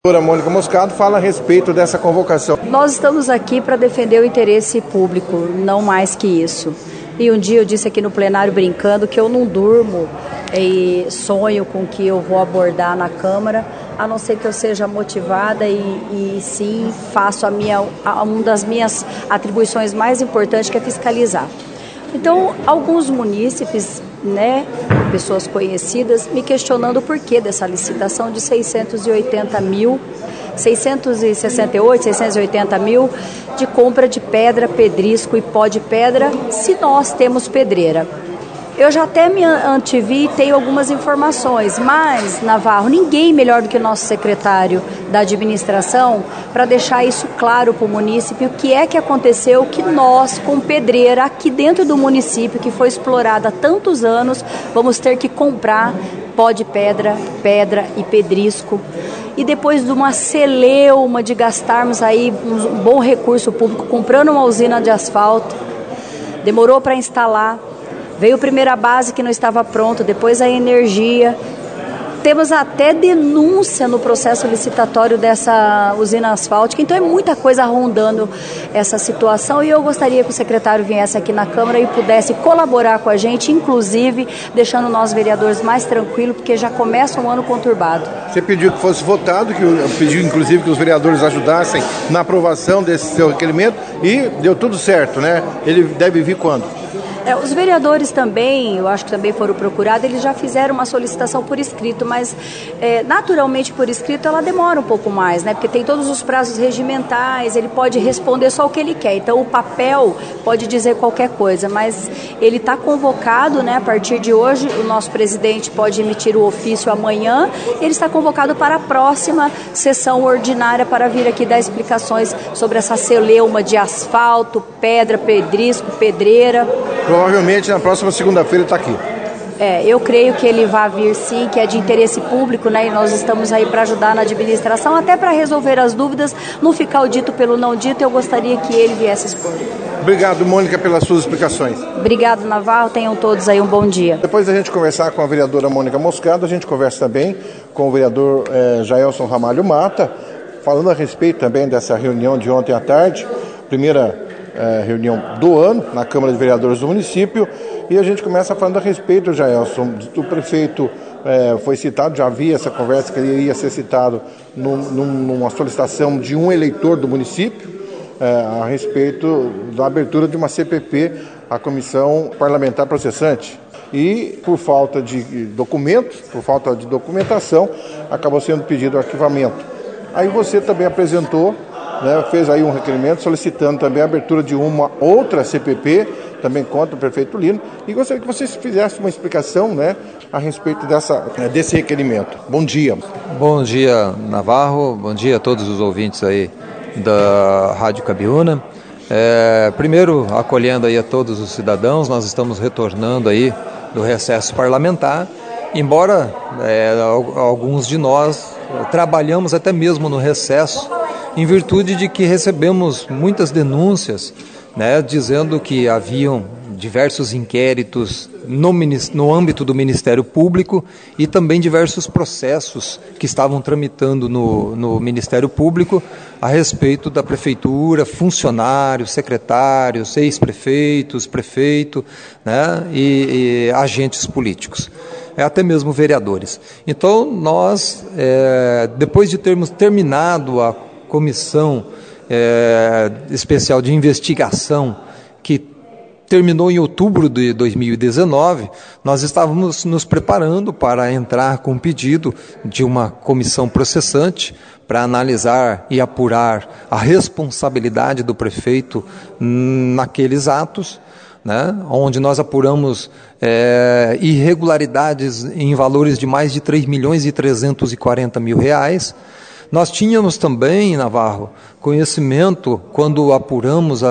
A doutora Mônica Moscado fala a respeito dessa convocação. Nós estamos aqui para defender o interesse público, não mais que isso. E um dia eu disse aqui no plenário brincando que eu não durmo e sonho com o que eu vou abordar na Câmara, a não ser que eu seja motivada e sim faço uma das minhas atribuições mais importantes, que é fiscalizar. Então, alguns munícipes, pessoas conhecidas, me questionando o porquê dessa licitação de 680 mil, 668, 680 mil de compra de pedra, pedrisco e pó de pedra, se nós temos pedreira. Eu já até me antevi e tenho algumas informações, mas, Navarro, ninguém melhor do que o nosso secretário da administração para deixar isso claro para o município, o que é que aconteceu que nós, com pedreira aqui dentro do município, que foi explorada há tantos anos, vamos ter que comprar pó de pedra, pedra e pedrisco. E depois de uma celeuma de gastarmos aí um bom recurso público comprando uma usina de asfalto, demorou para instalar. Veio a primeira base que não estava pronta, depois a energia. Temos até denúncia no processo licitatório dessa usina asfáltica, então é muita coisa rondando essa situação e eu gostaria que o secretário viesse aqui na Câmara e pudesse colaborar com a gente, inclusive deixando nós vereadores mais tranquilos, porque já começa um ano conturbado. Você pediu que fosse votado, pediu inclusive que os vereadores ajudassem na aprovação desse seu requerimento e deu tudo certo, né? Ele deve vir quando? Os vereadores também, eu acho que também foram procurados, eles já fizeram uma solicitação por escrito, mas naturalmente por escrito ela demora um pouco mais, né? Porque tem todos os prazos regimentais, ele pode responder só o que ele quer, então o papel pode dizer qualquer coisa, mas ele está convocado, né? A partir de hoje, o nosso presidente pode emitir o ofício amanhã, ele está convocado para a próxima sessão ordinária para vir aqui dar explicações sobre essa celeuma de asfalto, pedra, pedrisco, pedreira. Provavelmente na próxima segunda-feira ele está aqui. Eu creio que ele vai vir sim, que é de interesse público, né? E nós estamos aí para ajudar na administração, até para resolver as dúvidas, não ficar o dito pelo não dito, eu gostaria que ele viesse expor. Obrigado, Mônica, pelas suas explicações. Obrigado, Navarro, tenham todos aí um bom dia. Depois da gente conversar com a vereadora Mônica Moscado, a gente conversa também com o vereador Jaelson Ramalho Mata, falando a respeito também dessa reunião de ontem à tarde, primeira reunião do ano na Câmara de Vereadores do município, e a gente começa falando a respeito, Jaelson, o prefeito foi citado, já havia essa conversa que ele ia ser citado numa solicitação de um eleitor do município a respeito da abertura de uma CPP, a Comissão Parlamentar Processante, e por falta de documentos, por falta de documentação, acabou sendo pedido o arquivamento. Aí você também apresentou, fez aí um requerimento solicitando também a abertura de uma outra CPP, também contra o prefeito Lino, e gostaria que você fizesse uma explicação a respeito desse requerimento. Bom dia. Bom dia, Navarro, bom dia a todos os ouvintes aí da Rádio Cabiúna. Primeiro, acolhendo aí a todos os cidadãos, nós estamos retornando aí do recesso parlamentar, embora alguns de nós trabalhamos até mesmo no recesso, em virtude de que recebemos muitas denúncias, dizendo que haviam diversos inquéritos no âmbito do Ministério Público e também diversos processos que estavam tramitando no Ministério Público a respeito da Prefeitura, funcionários, secretários, ex-prefeitos, prefeito, e agentes políticos, até mesmo vereadores. Então, nós, depois de termos terminado a comissão especial de investigação que terminou em outubro de 2019, nós estávamos nos preparando para entrar com um pedido de uma comissão processante para analisar e apurar a responsabilidade do prefeito naqueles atos, onde nós apuramos irregularidades em valores de mais de 3.340.000 reais. Nós tínhamos também, Navarro, conhecimento quando apuramos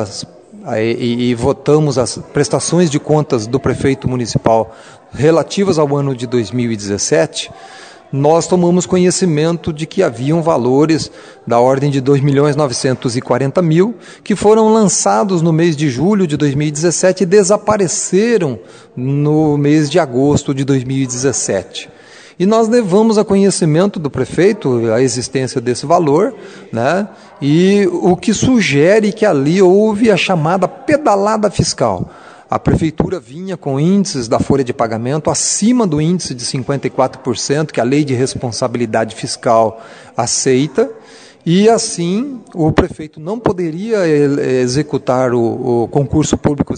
e votamos as prestações de contas do prefeito municipal relativas ao ano de 2017, nós tomamos conhecimento de que haviam valores da ordem de 2.940.000 que foram lançados no mês de julho de 2017 e desapareceram no mês de agosto de 2017. E nós levamos a conhecimento do prefeito a existência desse valor, né? E o que sugere que ali houve a chamada pedalada fiscal. A prefeitura vinha com índices da folha de pagamento acima do índice de 54%, que a lei de responsabilidade fiscal aceita, e assim o prefeito não poderia executar o concurso público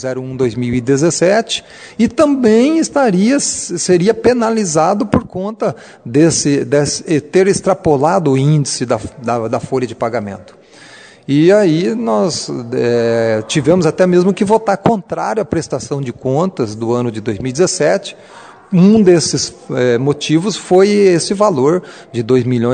01/2017 e também seria penalizado por conta desse ter extrapolado o índice da folha de pagamento. E aí nós tivemos até mesmo que votar contrário à prestação de contas do ano de 2017. Um desses motivos foi esse valor de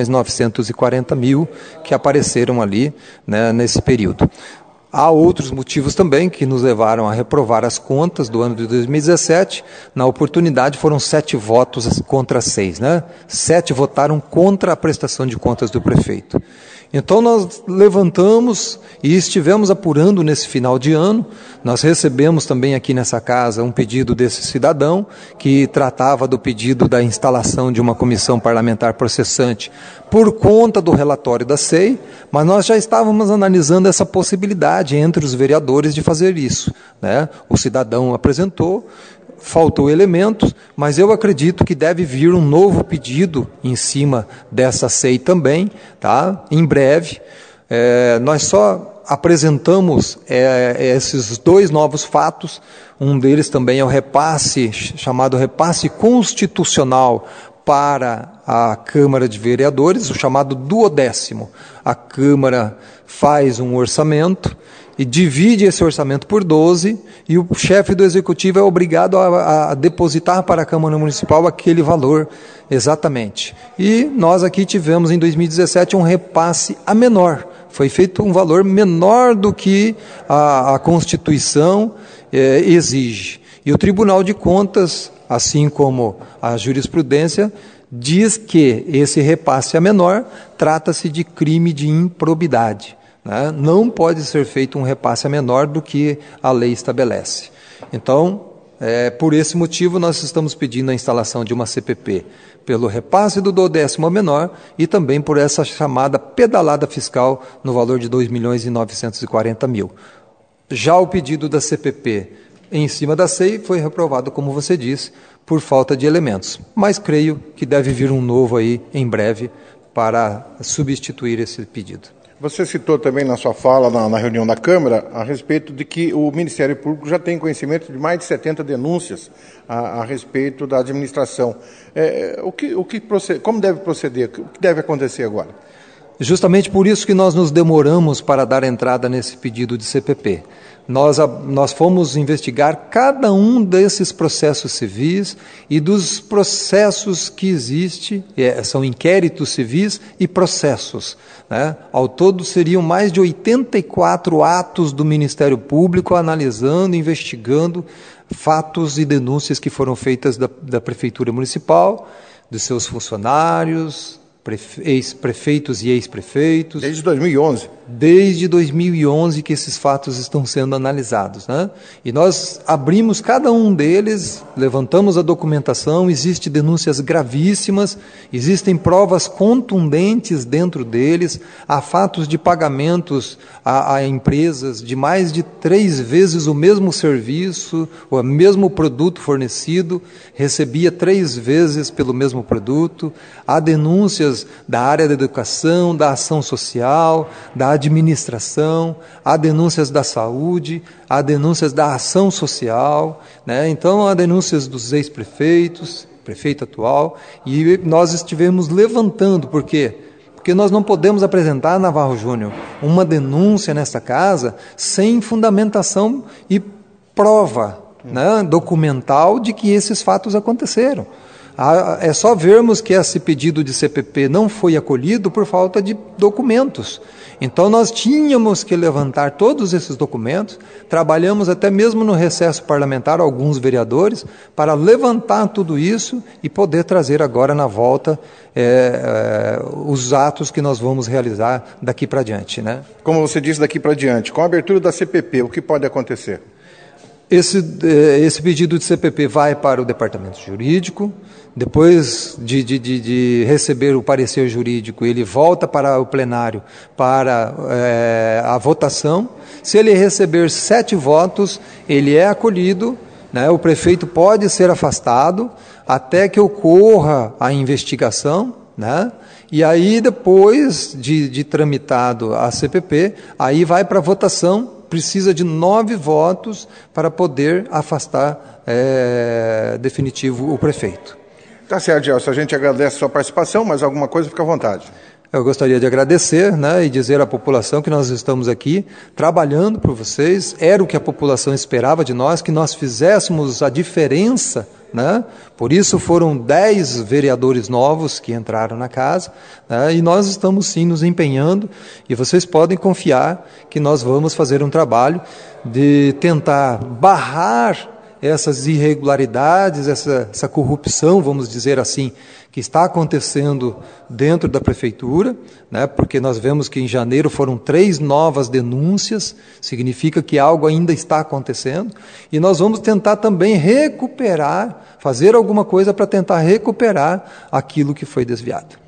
2.940.000 que apareceram ali, né, nesse período. Há outros motivos também que nos levaram a reprovar as contas do ano de 2017. Na oportunidade foram 7 votos contra 6, né? 7 votaram contra a prestação de contas do prefeito. Então nós levantamos e estivemos apurando nesse final de ano. Nós recebemos também aqui nessa casa um pedido desse cidadão que tratava do pedido da instalação de uma comissão parlamentar processante por conta do relatório da SEI, mas nós já estávamos analisando essa possibilidade entre os vereadores de fazer isso, né? O cidadão apresentou, faltou elementos, mas eu acredito que deve vir um novo pedido em cima dessa SEI também, tá? Em breve. Nós só apresentamos esses 2 novos fatos. Um deles também é o repasse, chamado repasse constitucional para a Câmara de Vereadores, o chamado 12º. A Câmara faz um orçamento e divide esse orçamento por 12, e o chefe do Executivo é obrigado a depositar para a Câmara Municipal aquele valor exatamente. E nós aqui tivemos em 2017 um repasse a menor. Foi feito um valor menor do que a Constituição exige. E o Tribunal de Contas, assim como a jurisprudência, diz que esse repasse a menor trata-se de crime de improbidade. Não pode ser feito um repasse a menor do que a lei estabelece. Então, por esse motivo, nós estamos pedindo a instalação de uma CPP pelo repasse do 12º a menor e também por essa chamada pedalada fiscal no valor de 2.940.000. Já o pedido da CPP em cima da SEI foi reprovado, como você disse, por falta de elementos. Mas creio que deve vir um novo aí em breve para substituir esse pedido. Você citou também na sua fala, na reunião da Câmara, a respeito de que o Ministério Público já tem conhecimento de mais de 70 denúncias a respeito da administração. Como deve proceder? O que deve acontecer agora? Justamente por isso que nós nos demoramos para dar entrada nesse pedido de CPP. Nós fomos investigar cada um desses processos civis e dos processos que existem, são inquéritos civis e processos, né? Ao todo seriam mais de 84 atos do Ministério Público analisando, investigando fatos e denúncias que foram feitas da Prefeitura Municipal, dos seus funcionários, ex-prefeitos e ex-prefeitos. Desde 2011. Desde 2011 que esses fatos estão sendo analisados, né? E nós abrimos cada um deles, levantamos a documentação, existem denúncias gravíssimas, existem provas contundentes dentro deles, há fatos de pagamentos a empresas de mais de 3 vezes o mesmo serviço, o mesmo produto fornecido, recebia 3 vezes pelo mesmo produto, há denúncias da área da educação, da ação social, da administração, há denúncias da saúde, há denúncias da ação social, né? Então há denúncias dos ex-prefeitos, prefeito atual, e nós estivemos levantando, por quê? Porque nós não podemos apresentar, Navarro Júnior, uma denúncia nesta casa sem fundamentação e prova, né, documental de que esses fatos aconteceram. É só vermos que esse pedido de CPP não foi acolhido por falta de documentos. Então nós tínhamos que levantar todos esses documentos, trabalhamos até mesmo no recesso parlamentar, alguns vereadores, para levantar tudo isso e poder trazer agora na volta os atos que nós vamos realizar daqui para diante, né? Como você disse, daqui para diante, com a abertura da CPP, o que pode acontecer? Esse pedido de CPP vai para o departamento jurídico. Depois de receber o parecer jurídico, ele volta para o plenário para a votação. Se ele receber 7 votos, ele é acolhido, né? O prefeito pode ser afastado até que ocorra a investigação, né? E aí, depois de tramitado a CPP, aí vai para a votação. Precisa de 9 votos para poder afastar definitivo o prefeito. Tá certo, Gelson. A gente agradece a sua participação, mas alguma coisa, fica à vontade. Eu gostaria de agradecer, né, e dizer à população que nós estamos aqui trabalhando por vocês. Era o que a população esperava de nós, que nós fizéssemos a diferença, né? Por isso foram 10 vereadores novos que entraram na casa, né? E nós estamos sim nos empenhando, e vocês podem confiar que nós vamos fazer um trabalho de tentar barrar essas irregularidades, essa corrupção, vamos dizer assim, que está acontecendo dentro da prefeitura, né? Porque nós vemos que em janeiro foram 3 novas denúncias, significa que algo ainda está acontecendo, e nós vamos tentar também recuperar, fazer alguma coisa para tentar recuperar aquilo que foi desviado.